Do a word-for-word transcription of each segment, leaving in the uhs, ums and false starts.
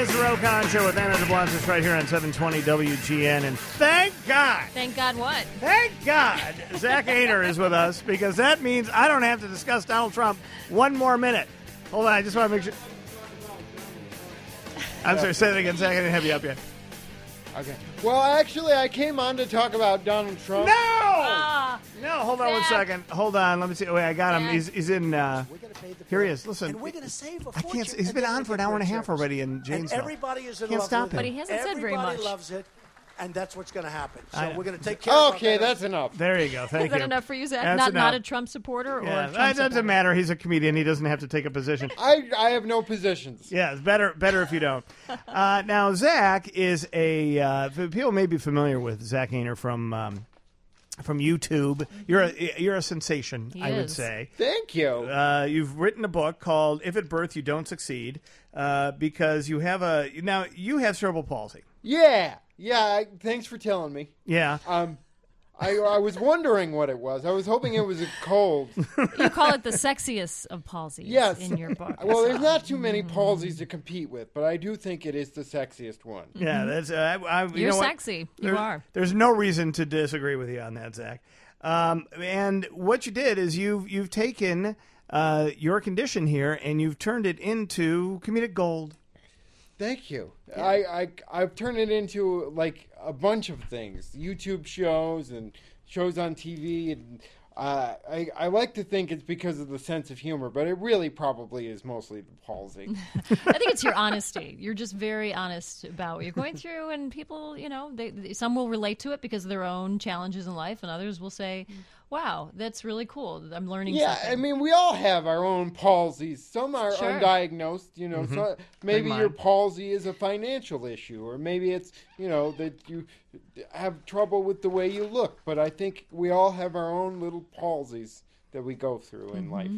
is the Rokon Show with Anna DeBlancis right here on seven twenty W G N. And thank God. Thank God what? Thank God Zach Ainer is with us, because that means I don't have to discuss Donald Trump one more minute. Hold on, I just want to make sure. I'm sorry, say that again, Zach. I didn't have you up yet. Okay. Well, actually, I came on to talk about Donald Trump. No! Ah, No, hold on one Zach. second. Hold on. Let me see. Wait, I got him. Zach. He's, he's in. Uh, here he is. Listen. And we're going to save a I fortune. can't. He's and been they're on gonna for an get hour and a great half service. already in And Janesville. everybody is in Can't love stop with him. But he hasn't said very Everybody much. loves it, and that's what's going to happen. So I- we're going to take care of Okay, that. that's enough. There you go. Thank Is that you. enough for you, Zach? That's Not enough. not a Trump supporter or Yeah, a Trump that doesn't supporter? matter. He's a comedian. He doesn't have to take a position. I I have no positions. Yeah, it's better better if you don't. Uh, now, Zach is a uh, people may be familiar with Zach Ainer from um, from YouTube. You're a you're a sensation, He I would is. say. Thank you. Uh, you've written a book called "If at Birth You Don't Succeed," uh, because you have a now you have cerebral palsy. Yeah, yeah. I, thanks for telling me. Yeah. Um, I I was wondering what it was. I was hoping it was a cold. You call it the sexiest of palsies Yes. in your book. Well, there's not too many palsies to compete with, but I do think it is the sexiest one. Yeah, that's. Uh, I, I, you You're know what? sexy. You There- are. There's no reason to disagree with you on that, Zach. Um, and what you did is you've you've taken uh, your condition here and you've turned it into comedic gold. Thank you. I, I I've turned it into like a bunch of things, YouTube shows and shows on T V, and uh, I I like to think it's because of the sense of humor, but it really probably is mostly the palsy. I think it's your honesty. You're just very honest about what you're going through, and people, you know, they, they some will relate to it because of their own challenges in life, and others will say, "Wow, that's really cool. I'm learning Yeah, something." I mean, we all have our own palsies. Some are Sure. undiagnosed, you know. So maybe Like your mine. palsy is a financial issue, or maybe it's, you know, that you have trouble with the way you look. But I think we all have our own little palsies that we go through in life.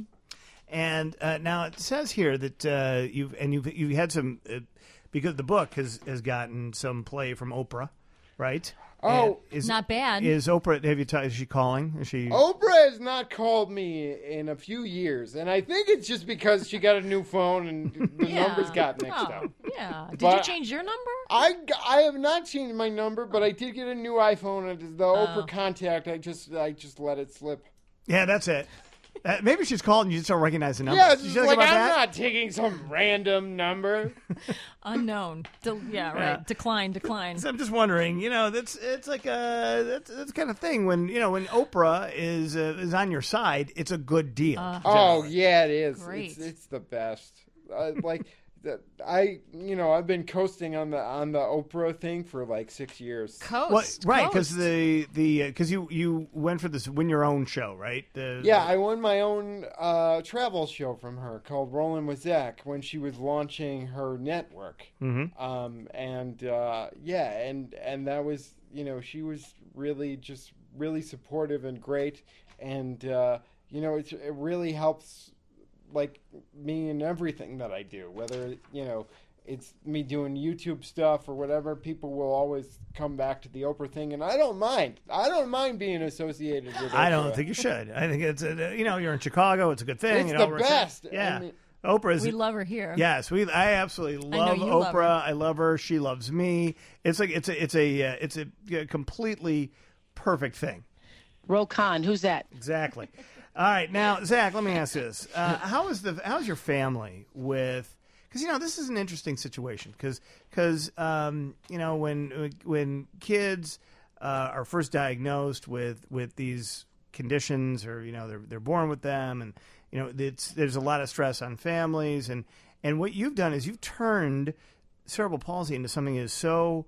And uh, now it says here that uh, you've and you've you've had some uh, because the book has has gotten some play from Oprah, right? Oh. And is, Not bad. Is Oprah? Have you? T- is she calling? Is she? Oprah has not called me in a few years, and I think it's just because she got a new phone and the Yeah. numbers got mixed Oh, up. Yeah. Did But- you change your number? I, I have not changed my number, but I did get a new iPhone, and the Oh. Oprah contact, I just I just let it slip. Yeah, that's it. Uh, maybe she's called and you just don't recognize the number. Yeah, Did it's you just think like about I'm that? not taking some random number. Unknown. De- yeah, right. Yeah. Decline, decline. So I'm just wondering, you know, that's it's like a that's, that's the kind of thing when you know when Oprah is uh, is on your side, it's a good deal. Oh yeah, it is. Great. It's it's the best. Uh, like the, I, you know, I've been coasting on the on the Oprah thing for like six years. Coast. Well, right, because coast. the the because you you went for this win your own show, right? The, Yeah, I won my own uh, travel show from her called Rollin' with Zach when she was launching her network. Mhm. Um, and uh, yeah, and and that was, you know, she was really just really supportive and great, and uh, you know, it's, it really helps like me in everything that I do, whether, you know, it's me doing YouTube stuff or whatever. People will always come back to the Oprah thing, and I don't mind. I don't mind being associated with Oprah. I don't think you should. I think it's a, you know you're in Chicago. It's a good thing. It's you know, the we're- best. Yeah, I mean- Oprah is. We love her here. Yes, we. I absolutely I know love you Oprah. love her. I love her. She loves me. It's like it's a it's a uh, it's a uh, completely perfect thing. Rokon, who's that? Exactly. All right, now Zach, let me ask you this: uh, How is the how's your family with? Because you know this is an interesting situation. Because because um, you know when when kids uh, are first diagnosed with with these conditions, or you know they're they're born with them, and you know it's there's a lot of stress on families, and and what you've done is you've turned cerebral palsy into something that is so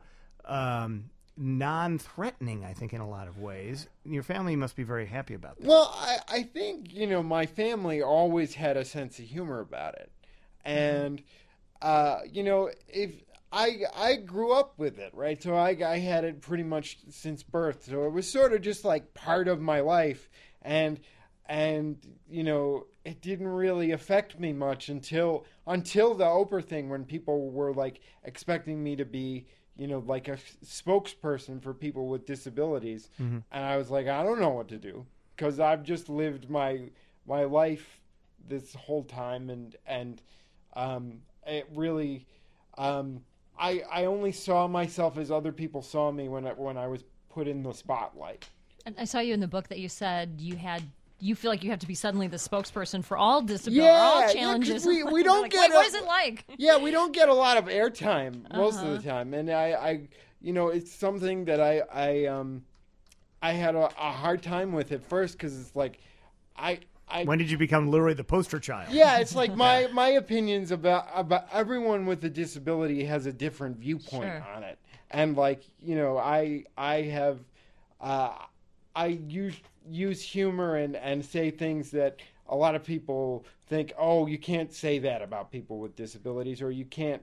um, non-threatening, I think, in a lot of ways. Your family must be very happy about that. Well, I, I think, you know, my family always had a sense of humor about it. And, uh, you know, if I I grew up with it, right? So I, I had it pretty much since birth. So it was sort of just like part of my life. And, and you know, it didn't really affect me much until until the Oprah thing, when people were, like, expecting me to be, you know, like a spokesperson for people with disabilities. Mm-hmm. And I was like, I don't know what to do, because I've just lived my my life this whole time, and and um, it really um, I I only saw myself as other people saw me when I, when I was put in the spotlight. And I saw you in the book that you said you had. You feel like you have to be suddenly the spokesperson for all disability, Yeah, all yeah, 'cause challenges. we- we don't Like, get Wait, what a- is it like? Yeah, we don't get a lot of airtime most Uh-huh. of the time, and I, I, you know, it's something that I, I, um, I had a, a hard time with at first because it's like, I, I. When did you become literally the poster child? Yeah, it's like my my opinions about about everyone with a disability has a different viewpoint Sure. on it, and like you know, I I have, uh, I use use humor and and say things that a lot of people think, oh, you can't say that about people with disabilities, or you can't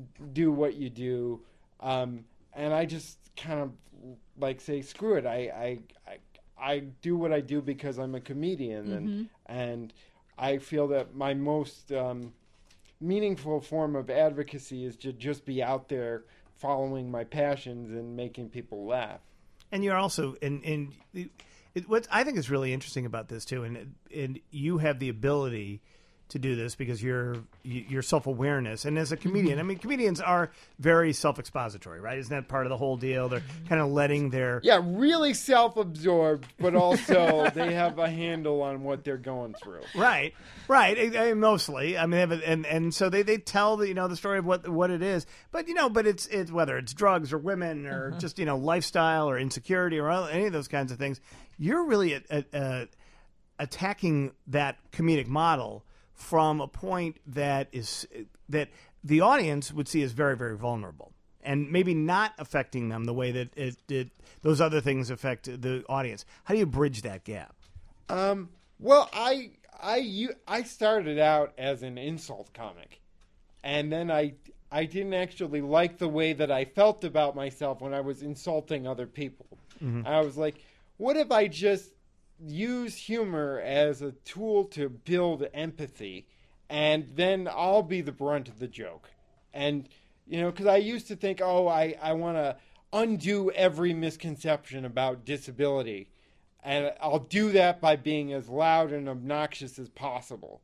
do what you do, um, and I just kind of like say, screw it, I I. I I do what I do because I'm a comedian, and Mm-hmm. and I feel that my most um, meaningful form of advocacy is to just be out there following my passions and making people laugh. And you're also, and and it, it, what I think is really interesting about this too, and and you have the ability to do this because you're your self-awareness, and as a comedian, I mean, comedians are very self-expository, right? Isn't that part of the whole deal? They're kind of letting their Yeah, really self-absorbed, but also they have a handle on what they're going through. right, right, I- I- mostly. I mean, they have a, and and so they, they tell the you know the story of what what it is, but you know, but it's it's whether it's drugs or women or just you know lifestyle or insecurity or any of those kinds of things. You're really at, at, uh, attacking that comedic model from a point that is that the audience would see as very, very vulnerable, and maybe not affecting them the way that it did those other things affect the audience. How do you bridge that gap? Um, well, I I you, I started out as an insult comic, and then I I didn't actually like the way that I felt about myself when I was insulting other people. Mm-hmm. I was like, what if I just use humor as a tool to build empathy, and then I'll be the brunt of the joke. And, you know, because I used to think, oh, I, I want to undo every misconception about disability. And I'll do that by being as loud and obnoxious as possible.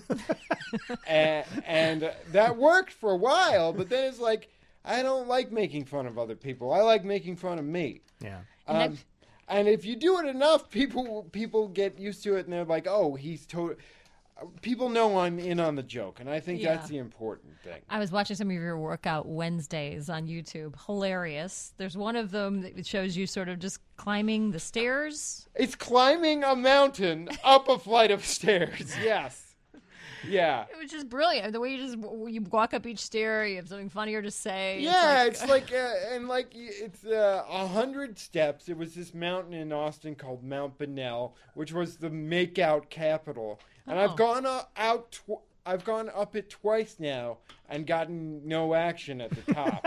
and, and that worked for a while, but then it's like, I don't like making fun of other people. I like making fun of me. Yeah. And Um, that- and if you do it enough, people people get used to it, and they're like, "Oh, he's total." People know I'm in on the joke, and I think Yeah. that's the important thing. I was watching some of your workout Wednesdays on YouTube. Hilarious. There's one of them that shows you sort of just climbing the stairs. It's climbing a mountain up a flight of stairs. Yes, yeah, It was just brilliant. The way you just you walk up each stair, you have something funnier to say. yeah. It's It's like, uh, and like y- it's uh, a hundred steps. It was this mountain in Austin called Mount Bonnell, which was the makeout capital, and Oh. I've gone uh, out. Tw- I've gone up it twice now and gotten no action at the top.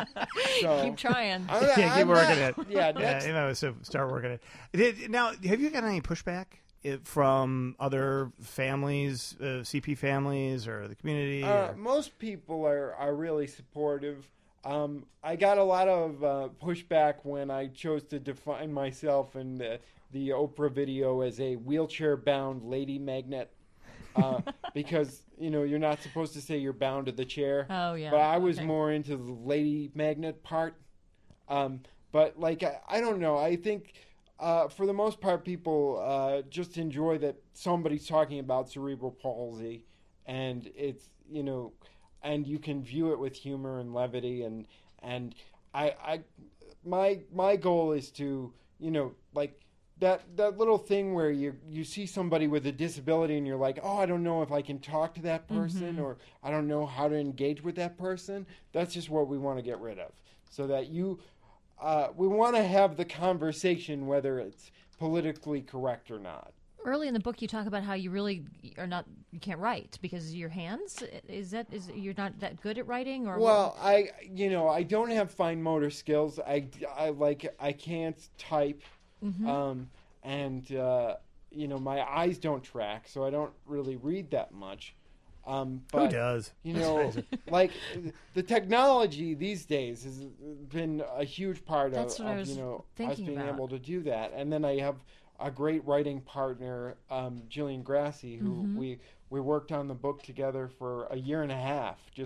So keep trying. I'm, Yeah, keep I'm working not- it. Yeah, Yeah, next, you know, so start working it. Did, now, have you got any pushback i- from other families, uh, C P families, or the community? uh, or- most people are, are really supportive. Um, I got a lot of uh, pushback when I chose to define myself in the, the Oprah video as a wheelchair-bound lady magnet. Uh, because, you know, you're not supposed to say you're bound to the chair. Oh, yeah. But I was Okay. more into the lady magnet part. Um, but, like, I, I don't know. I think, uh, for the most part, people uh, just enjoy that somebody's talking about cerebral palsy. And it's, you know, and you can view it with humor and levity. And, and I, I, my, my goal is to, you know, like, That that little thing where you you see somebody with a disability and you're like, oh, I don't know if I can talk to that person, or I don't know how to engage with that person. That's just what we want to get rid of, so that you, uh, we want to have the conversation whether it's politically correct or not. Early in the book, you talk about how you really are not, you can't write because of your hands. Is that is you're not that good at writing, or Well, I you know I don't have fine motor skills. I, I like I can't type. Um, and, uh, you know, my eyes don't track, so I don't really read that much. Um, but, Who does? You know, like, the technology these days has been a huge part That's of, what I of was you know, us thinking being about. able to do that. And then I have a great writing partner, um, Jillian Grassi, who Mm-hmm. we, we worked on the book together for a year and a half, just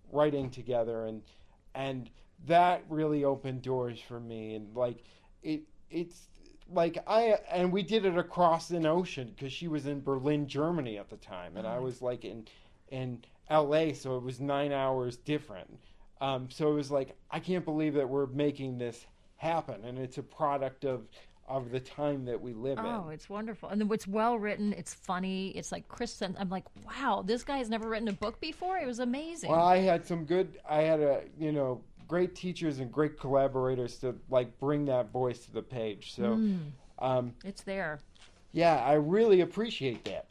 writing together, and and that really opened doors for me. And like it, it's like I and we did it across an ocean because she was in Berlin, Germany at the time, and I was like in in L A, so it was nine hours different. Um, so it was like I can't believe that we're making this happen, and it's a product of. of the time that we live in. Oh, it's wonderful. And then it's well written. It's funny. It's like Chris sent, I'm like, wow, this guy has never written a book before. It was amazing. Well, I had some good, I had a, you know, great teachers and great collaborators to like bring that voice to the page. So, Mm. um, It's there. yeah, I really appreciate that.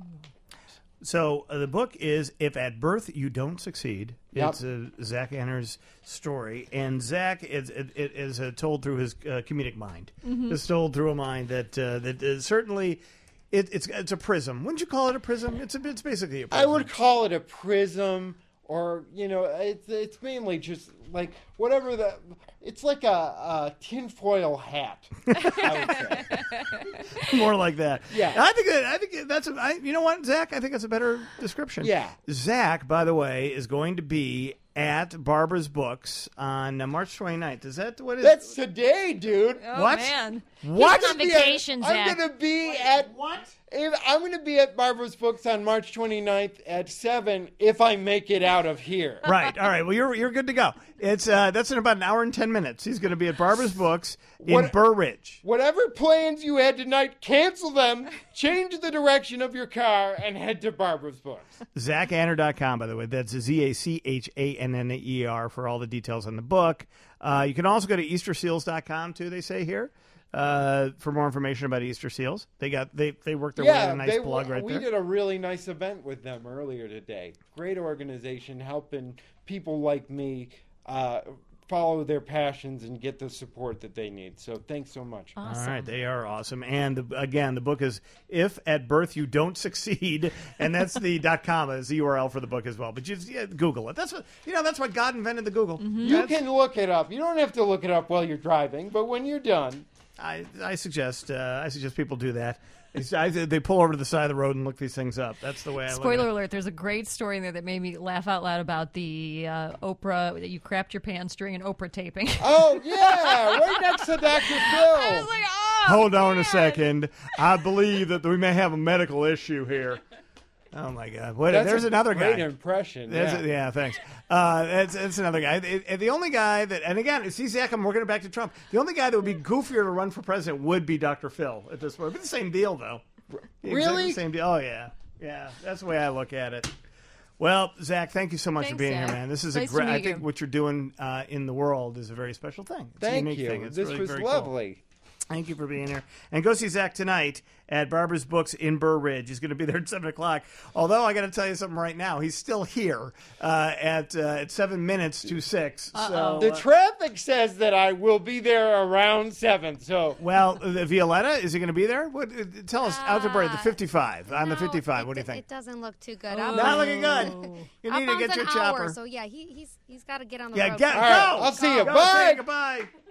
So uh, the book is If at Birth You Don't Succeed. Yep. It's uh, Zach Enner's story. And Zach is, it, it is uh, told through his uh, comedic mind. Mm-hmm. It's told through a mind that uh, that is certainly, it, it's it's a prism. Wouldn't you call it a prism? It's a, it's basically a I prism. would call it a prism, or, you know, it's, it's mainly just like whatever the, it's like a, a tinfoil hat, I would say. More like that. Yeah. I think that, I think that's a, I, you know what, Zach? I think that's a better description. Yeah. Zach, by the way, is going to be at Barbara's Books on uh, March twenty-ninth. Is that what it is? That's today, dude. Oh, What? man. What? He's on vacation, I'm Zach. going to be at What? If I'm going to be at Barbara's Books on March twenty-ninth at seven if I make it out of here. Right. All right. Well, you're you're good to go. It's uh, that's in about an hour and ten minutes. He's going to be at Barbara's Books in What- Burr Ridge. Whatever plans you had tonight, cancel them, change the direction of your car, and head to Barbara's Books. Zach Anner dot com, by the way. That's Z A C H A N N E R for all the details on the book. Uh, you can also go to Easter Seals dot com, too, they say here, uh, for more information about Easter Seals. They got they they worked their way Yeah, to a nice they, blog right we there. did a really nice event with them earlier today. Great organization, helping people like me uh, follow their passions and get the support that they need. So thanks so much. All right, they are awesome. And the, again, the book is If at Birth You Don't Succeed, and that's the .com is the U R L for the book as well. But you just yeah, Google it. That's what you know. That's what God invented the Google. You That's- can look it up. You don't have to look it up while you're driving, but when you're done, I, I suggest uh, I suggest people do that. It's, I, they pull over to the side of the road and look these things up. That's the way I Spoiler look at it. alert, there's a great story in there that made me laugh out loud about the uh, Oprah, that you crapped your pants during an Oprah taping. oh yeah, right next to Doctor Phil. I was like, oh, Hold on man. a second. I believe that we may have a medical issue here. Oh my God! What, That's there's a another great guy. impression. There's Yeah. a- yeah, thanks. Uh, that's, that's another guy. It- it- the only guy that, and again, see, Zach, I'm working it back to Trump. The only guy that would be goofier to run for president would be Doctor Phil at this point. But the same deal, though. The exact Really? same deal. Oh yeah, yeah. That's the way I look at it. Well, Zach, thank you so much for Thanks, being Zach. here, man. This is Nice a to great. meet I think you. what you're doing uh, in the world is a very special thing. It's a Thank unique you. thing. It's This really was very cool. lovely. Thank you for being here. And go see Zach tonight at Barbara's Books in Burr Ridge. He's going to be there at seven o'clock. Although, I got to tell you something right now. He's still here uh, at uh, at seven minutes to six. So, The uh, traffic says that I will be there around seven. So well, the Violetta, is he going to be there? What? uh, Tell us, out the break, the Uh, fifty-five. On the No, fifty-five, it what do you d- think? It doesn't look too good. Oh. I'll Not bounce- looking good. You I'll need to bounce get your an hour, chopper. so yeah, he, he's he's got to get on the Yeah, road. get, All right, go. I'll see you. Go, Bye. Zach, goodbye.